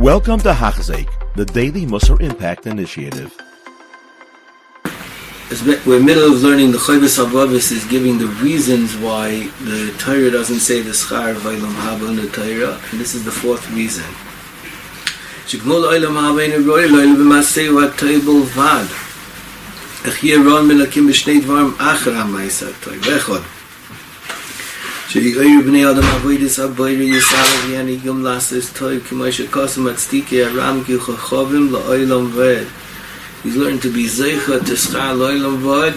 Welcome to Hachzik, the Daily Musar Impact Initiative. We're in the middle of learning the Chovis Havavis is giving the reasons why the Torah doesn't say the Schar V'Olam Haba in the Torah, and this is the fourth reason. Shegmul Olam Haba in Roy Loil B'Masei V'Toibel Vad. Echir Ron Melakim B'Shnei Dvarim Achar HaMaisa Toy V'Echod. She'Yoyer B'nei Adam Avoidis Aboyri Yisarav Yani Yom Lasses Toy K'may Shekosam Atztike Aram Ki Chachavim L'Olam Ved. He's learned to be Zeicha to Schar L'Olam Vod.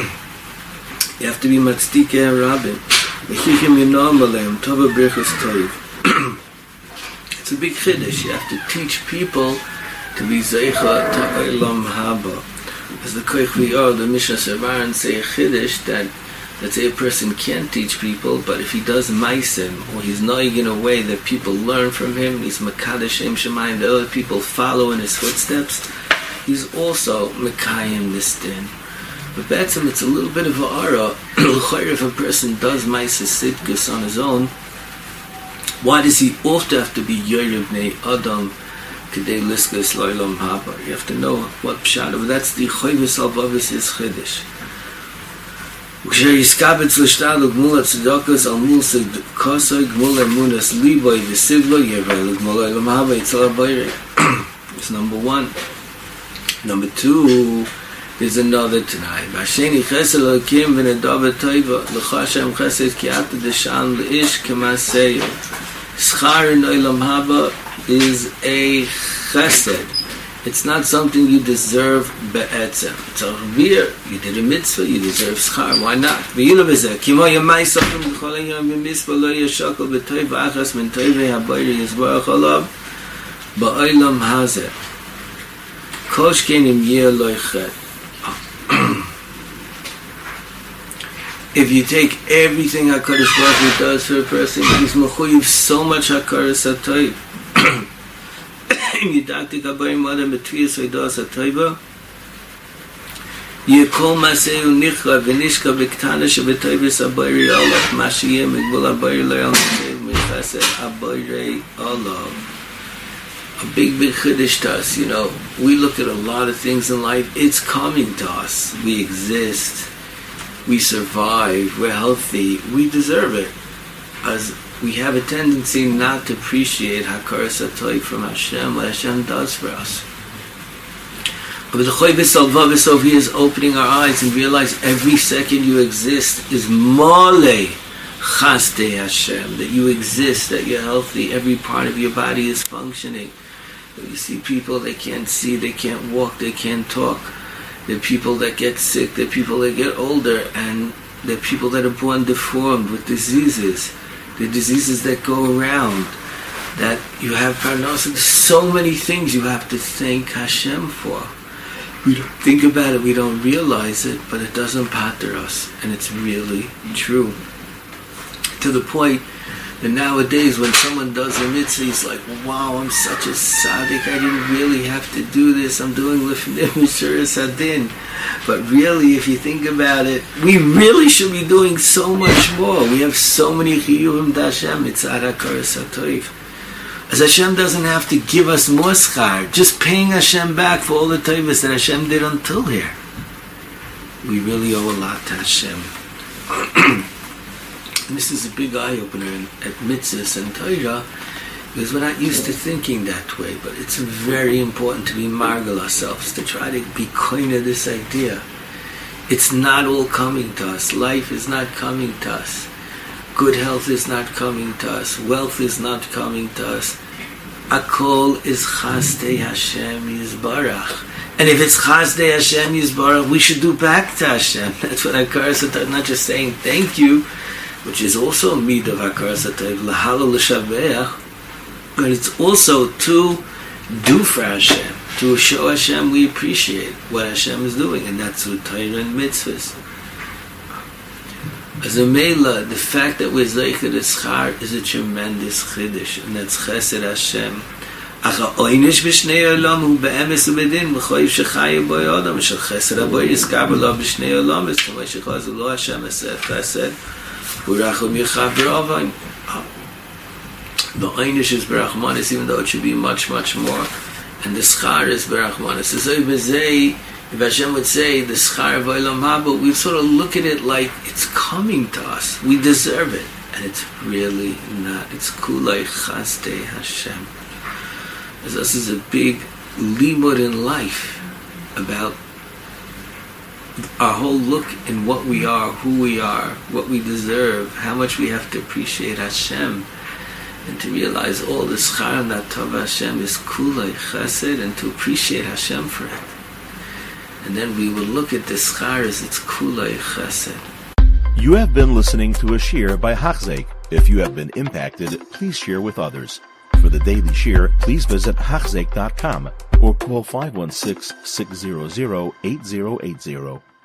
You have to be Matzdike and Rabin. Mechichim Yinam Aleim Tova Birchas Toiv. It's a big chiddush. You have to teach people to be Zeicha to Olam Haba. As the Koich V'Yor, the Mishnah Servaran say a chiddush that let's say a person can't teach people, but if he does maisim, or he's noig in a way that people learn from him, he's Makadosh Shem Shemayim, the other people follow in his footsteps, he's also Mekayim this din. But Betzim, it's a little bit of a ara. If a person does Maisis Sidkus on his own, why does he also have to be Yoyer B'nei Adam K'dei Liskus L'Olam Haba? You have to know what pshat of that's the Chovis Havavis is Chiddush. U'ksher Yiskabetz L'Shtad L'Gmul HaTzedakas Al Mul Sedkosoi Gmul Emunas Liboy V'Sivlo Yervei L'Gmul L'Olam Haba Yitzal HaBoyrei. It's number one. Number two, there's another tonight. Basheni chesed l'Elokim v'nedav v'toiva l'chashem chesed ki'ata d'shan l'Ish k'maseyo. Schar in Olam Haba is a chesed. It's not something you deserve be'etzem. It's a revere. You did a mitzvah, you deserve schar. Why not? V'yilu b'zeh kimo yamai sofim l'chol yom b'mitzvah lo yashakol b'toiva achas min toivei habayri yizbarach olav ba'olam hazeh. If you take everything HaKadosh Baruch Hu does for a person, he's mechuyev so much hakaras hatoiv. Yidaktik habayim adam b'tviyas v'dos hatoiva. Yekol maseu nichra v'nishka b'ktana shebetoivas habayri olav mashiyem migvul habayri le'al maseu mechased habayri olav. A big chiddush to us, you know. We look at a lot of things in life. It's coming to us. We exist. We survive. We're healthy. We deserve it. As we have a tendency not to appreciate hakaras hatoiv from Hashem, what Hashem does for us. But the Chovis Havavis over here is opening our eyes and realize every second you exist is mole chaste Hashem, that you exist, that you're healthy, every part of your body is functioning. You see people, they can't see, they can't walk, they can't talk. There are people that get sick, there are people that get older, and there are people that are born deformed with diseases. The diseases that go around, that you have parnasa. There's so many things you have to thank Hashem for. We don't think about it, we don't realize it, but it doesn't bother us, and it's really true. To the point that nowadays when someone does a mitzvah, he's like, wow, I'm such a tzaddik, I didn't really have to do this, I'm doing lifnim mishuras hadin. But really, if you think about it, we really should be doing so much more. We have so many chiyuvim to Hashem, mitzad hakaras hatoiv. As Hashem doesn't have to give us more schar, just paying Hashem back for all the tovas that Hashem did until here. We really owe a lot to Hashem. And this is a big eye-opener at mitzvahs and Torah, because we're not used to thinking that way, but it's very important to be margal ourselves, to try to be kind of this idea. It's not all coming to us. Life is not coming to us. Good health is not coming to us. Wealth is not coming to us. Akol is Chazdei Hashem Yizbarach. And if it's Chazdei Hashem Yizbarach, we should do back to Hashem. That's what hakaras hatoiv, not just saying thank you, which is also a mid of hakaras hatoiv, lahalal l'shabeach, but it's also to do for Hashem, to show Hashem we appreciate what Hashem is doing, and that's with Torah and mitzvahs. As a meila, the fact that we're zeicha to schar is a tremendous chiddush, and that's chesed Hashem. Acha oynish b'shnei olam hu be'emes u'bedin v'choyiv shechayim boi odam shel chesed aboy yizkar b'lo b'shnei olam es k'may shechazu lo Hashem eseh chesed. The einish is berachmanis, even though it should be much, much more. And the schar is berachmanis. If Hashem would say the schar v'olam haba, we sort of look at it like it's coming to us. We deserve it. And it's really not. It's kulai chaste Hashem. As this is a big limud in life about our whole look in what we are, who we are, what we deserve, how much we have to appreciate Hashem, and to realize all the schar and that tov Hashem is kulai chesed, and to appreciate Hashem for it. And then we will look at the schar as it's kulai chesed. You have been listening to a shir by Hachzeik. If you have been impacted, please share with others. For the daily shir, please visit Hachzeik.com or call 516-600-8080.